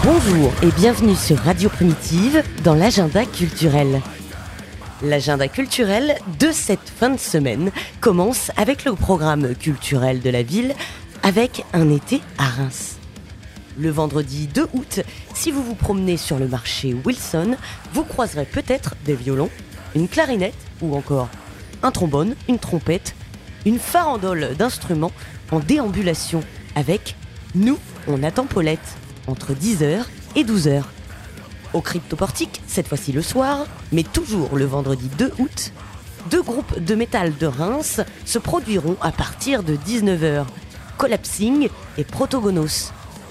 Bonjour et bienvenue sur Radio Primitive dans l'agenda culturel. L'agenda culturel de cette fin de semaine commence avec le programme culturel de la ville avec un été à Reims. Le vendredi 2 août, si vous vous promenez sur le marché Wilson, vous croiserez peut-être des violons, une clarinette ou encore un trombone, une trompette, une farandole d'instruments en déambulation avec Nous, on attend Paulette entre 10h et 12h. Au Cryptoportique, cette fois-ci le soir, mais toujours le vendredi 2 août, deux groupes de métal de Reims se produiront à partir de 19h, Collapsing et Protogonos.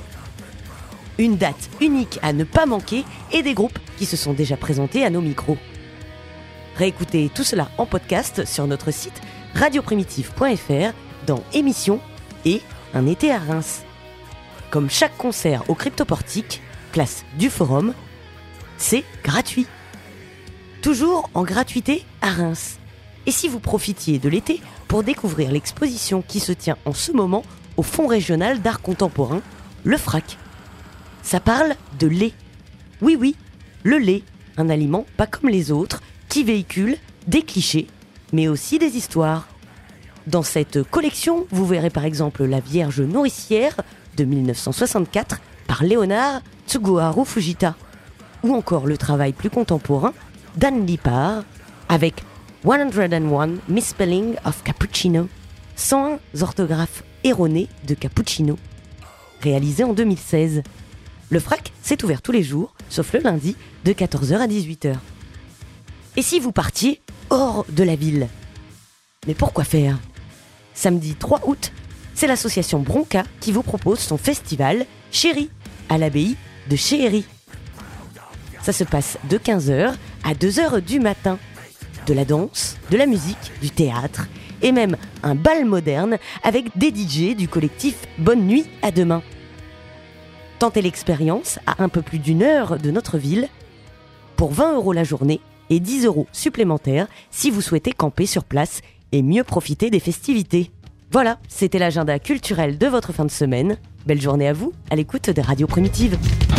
Une date unique à ne pas manquer et des groupes qui se sont déjà présentés à nos micros. Réécoutez tout cela en podcast sur notre site radioprimitive.fr dans Émissions et Un été à Reims. Comme chaque concert au Cryptoportique, place du Forum, c'est gratuit. Toujours en gratuité à Reims. Et si vous profitiez de l'été pour découvrir l'exposition qui se tient en ce moment au Fonds régional d'art contemporain, le FRAC. Ça parle de lait. Oui, le lait, un aliment pas comme les autres, qui véhicule des clichés, mais aussi des histoires. Dans cette collection, vous verrez par exemple La Vierge nourricière de 1964 par Léonard Tsuguharu Fujita, ou encore le travail plus contemporain d'Anne Lippard avec 101 Misspelling of Cappuccino, 101 orthographes erronées de cappuccino, réalisé en 2016. Le FRAC s'est ouvert tous les jours, sauf le lundi, de 14h à 18h. Et si vous partiez hors de la ville ? Mais pourquoi faire ? Samedi 3 août, c'est l'association Bronca qui vous propose son festival Chéri, à l'abbaye de Chéhéry. Ça se passe de 15h à 2h du matin. De la danse, de la musique, du théâtre et même un bal moderne avec des DJ du collectif Bonne Nuit à Demain. Tentez l'expérience à un peu plus d'une heure de notre ville pour 20 € la journée et 10 € supplémentaires si vous souhaitez camper sur place et mieux profiter des festivités. Voilà, c'était l'agenda culturel de votre fin de semaine. Belle journée à vous, à l'écoute de Radio Primitive.